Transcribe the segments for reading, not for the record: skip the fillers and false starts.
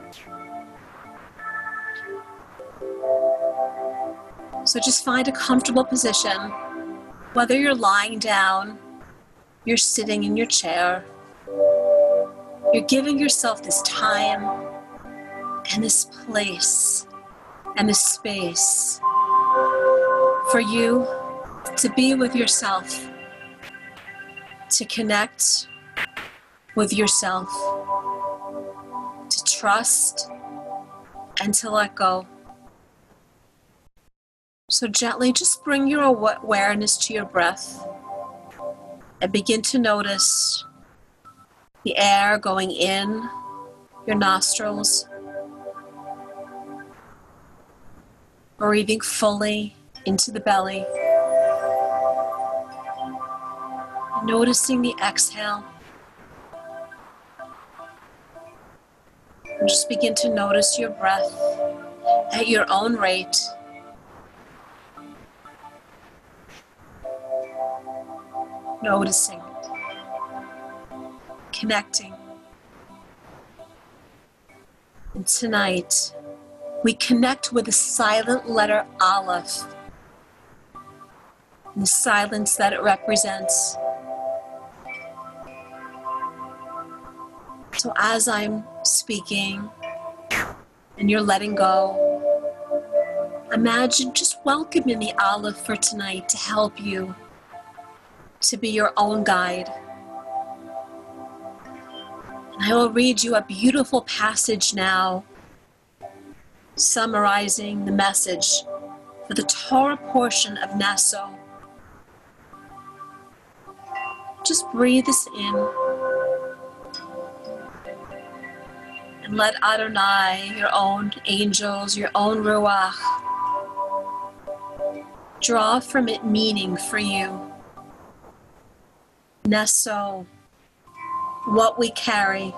So just find a comfortable position, whether you're lying down, you're sitting in your chair, you're giving yourself this time and this place and this space for you to be with yourself, to connect with yourself, to trust and to let go. So gently just bring your awareness to your breath and begin to notice the air going in your nostrils, breathing fully into the belly, noticing the exhale. And just begin to notice your breath at your own rate. Noticing, connecting. And tonight, we connect with the silent letter Aleph, and the silence that it represents. So as I'm speaking and you're letting go, imagine just welcoming the Aleph for tonight to help you to be your own guide. And I will read you a beautiful passage now, summarizing the message for the Torah portion of Naso. Just breathe this in and let Adonai, your own angels, your own Ruach, draw from it meaning for you. Naso, what we carry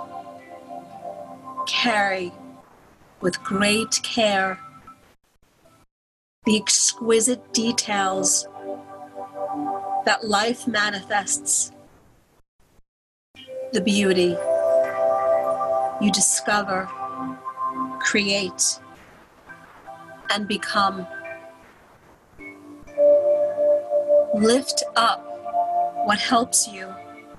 with great care the exquisite details that life manifests, the beauty you discover, create, and become. Lift up what helps you.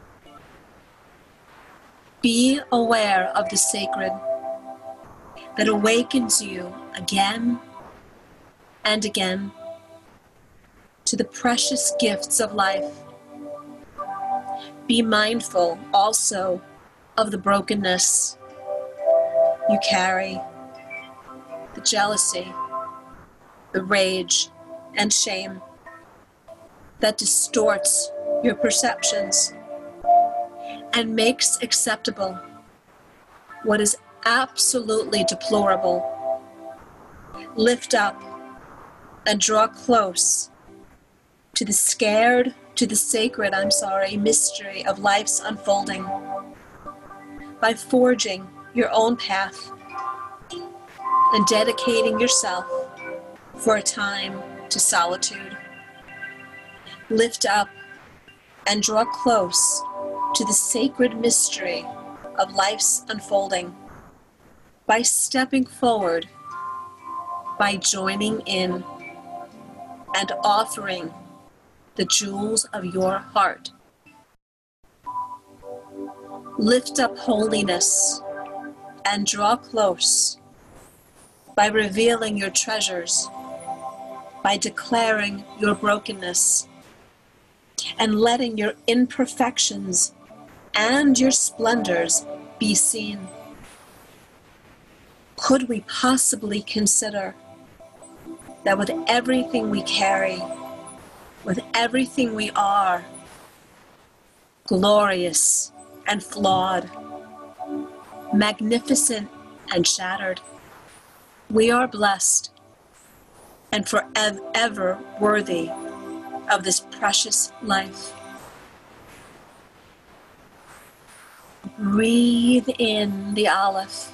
Be aware of the sacred that awakens you again and again to the precious gifts of life. Be mindful also of the brokenness you carry, the jealousy, the rage, and shame that distorts your perceptions and makes acceptable what is absolutely deplorable. Lift up and draw close to the sacred mystery of life's unfolding by forging your own path and dedicating yourself for a time to solitude. Lift up and draw close to the sacred mystery of life's unfolding by stepping forward, by joining in and offering the jewels of your heart. Lift up holiness and draw close by revealing your treasures, by declaring your brokenness, and letting your imperfections and your splendors be seen. Could we possibly consider that with everything we carry, with everything we are, glorious and flawed, magnificent and shattered, we are blessed and forever worthy of this precious life? Breathe in the Aleph.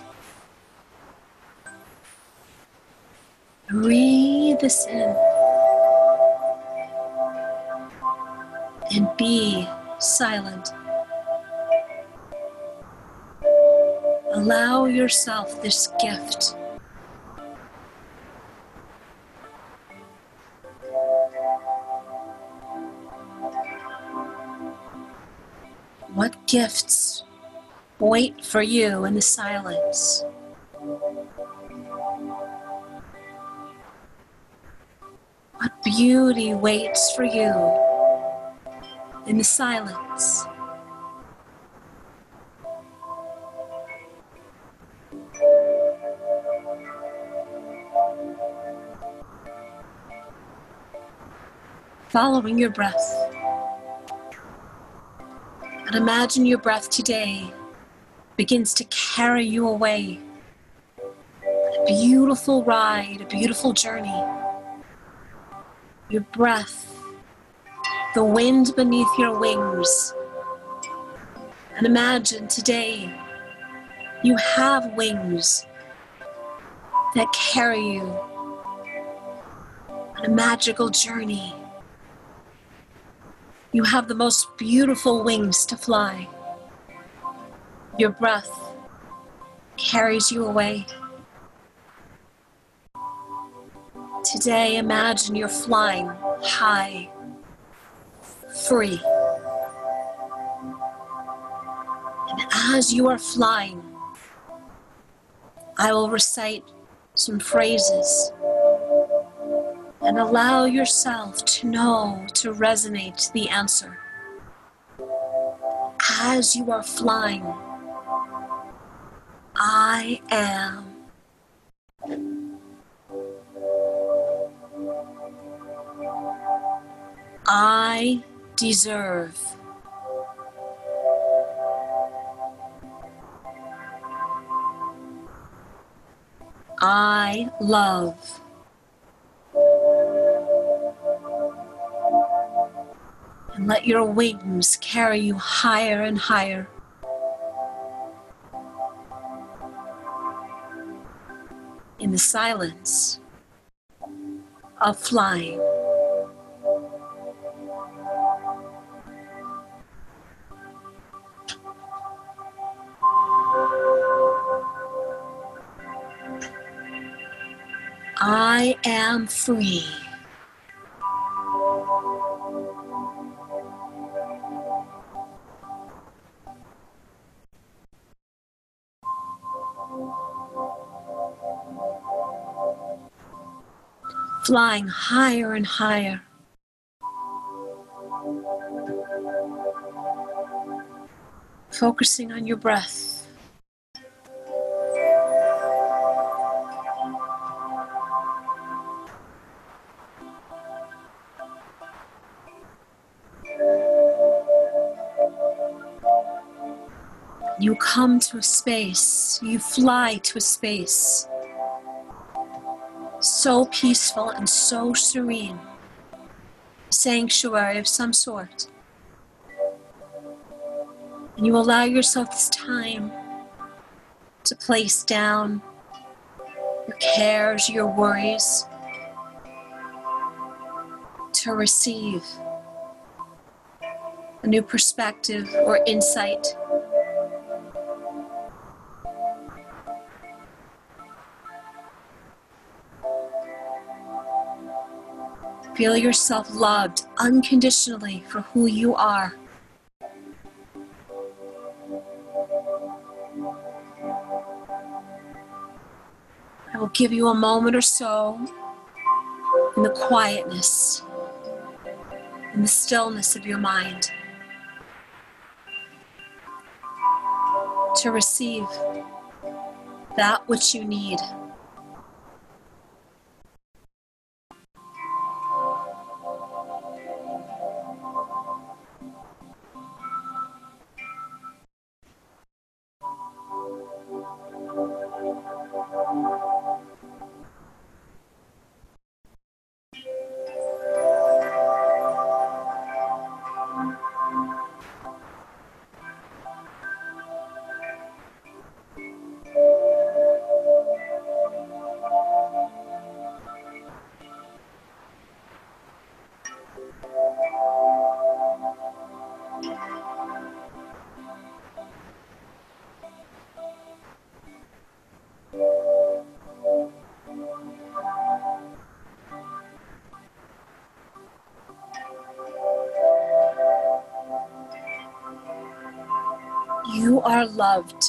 Breathe this in and be silent. Allow yourself this gift. What gifts wait for you in the silence? What beauty waits for you in the silence? Following your breath. And imagine your breath today begins to carry you away. A beautiful ride, a beautiful journey. Your breath, the wind beneath your wings. And imagine today you have wings that carry you on a magical journey. You have the most beautiful wings to fly. Your breath carries you away. Today, imagine you're flying high, free. And as you are flying, I will recite some phrases and allow yourself to know, to resonate the answer. As you are flying, I am. I deserve. I love. And let your wings carry you higher and higher. In the silence of flying. I am free. Flying higher and higher. Focusing on your breath. You come to a space, you fly to a space so peaceful and so serene, sanctuary of some sort. And you allow yourself this time to place down your cares, your worries, to receive a new perspective or insight. Feel yourself loved unconditionally for who you are. I will give you a moment or so in the quietness, in the stillness of your mind, to receive that which you need. are loved.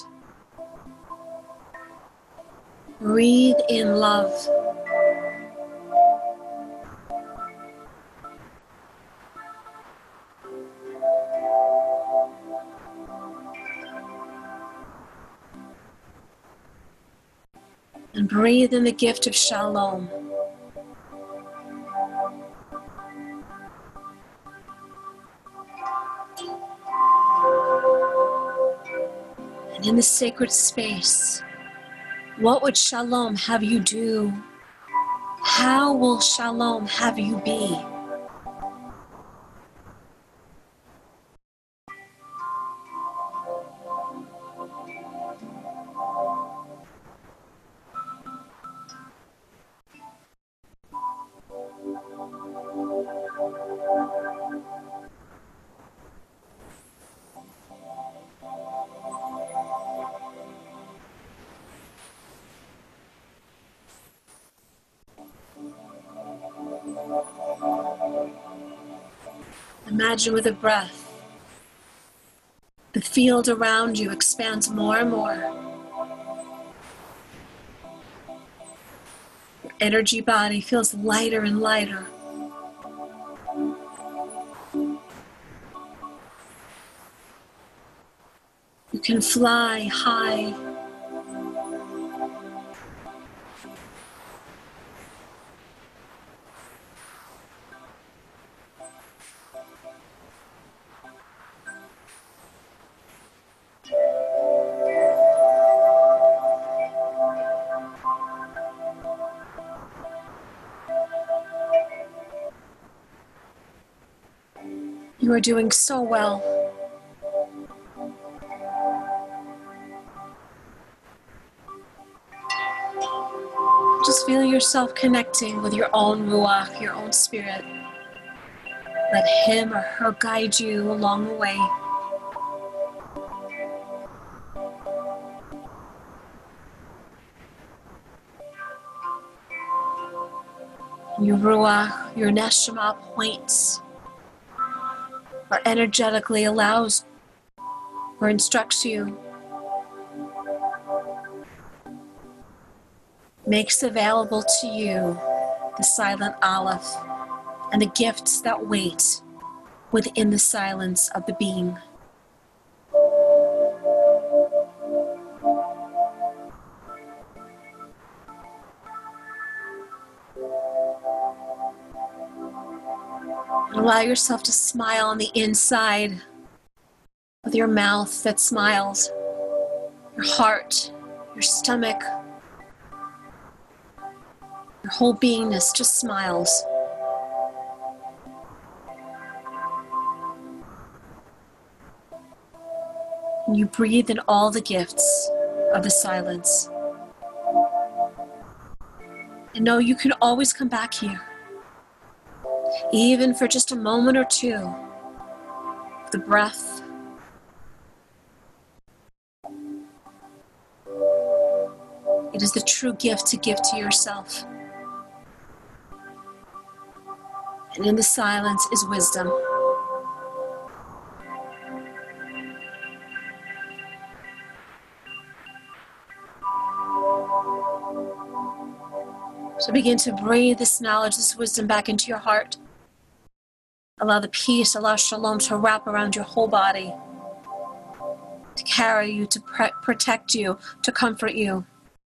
Breathe in love. And breathe in the gift of shalom. And in the sacred space, what would shalom have you do? How will shalom have you be? Imagine with a breath, the field around you expands more and more. Your energy body feels lighter and lighter. You can fly high. You are doing so well. Just feel yourself connecting with your own ruach, your own spirit. Let him or her guide you along the way. Your ruach, your neshama points or energetically allows or instructs you, makes available to you the silent Aleph and the gifts that wait within the silence of the being. Allow yourself to smile on the inside with your mouth that smiles, your heart, your stomach, your whole beingness just smiles. And you breathe in all the gifts of the silence. And know you can always come back here, even for just a moment or two. The breath, it is the true gift to give to yourself. And in the silence is wisdom. So begin to breathe this knowledge, this wisdom back into your heart. Allow the peace, allow shalom to wrap around your whole body, to carry you, to protect you, to comfort you,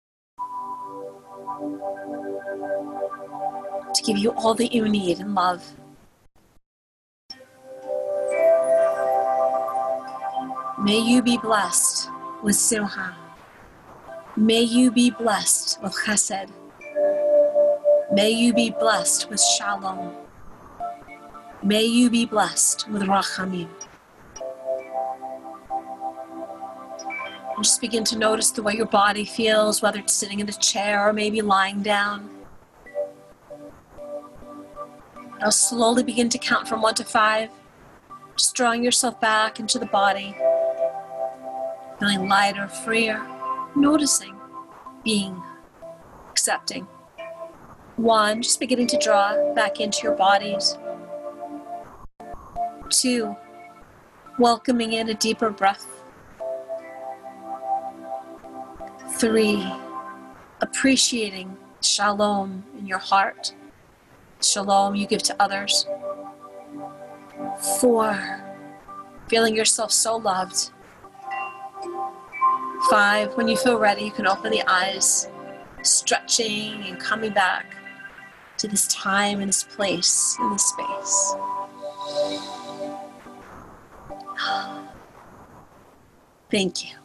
to give you all that you need in love. May you be blessed with simcha. May you be blessed with chesed. May you be blessed with shalom. May you be blessed with rachamim. And just begin to notice the way your body feels, whether it's sitting in a chair or maybe lying down. Now slowly begin to count from 1 to 5, just drawing yourself back into the body, feeling lighter, freer, noticing, being, accepting. 1, just beginning to draw back into your bodies. 2, welcoming in a deeper breath. 3, appreciating shalom in your heart, shalom you give to others. 4, feeling yourself so loved. 5, when you feel ready, you can open the eyes, stretching and coming back to this time and this place and this space. Thank you.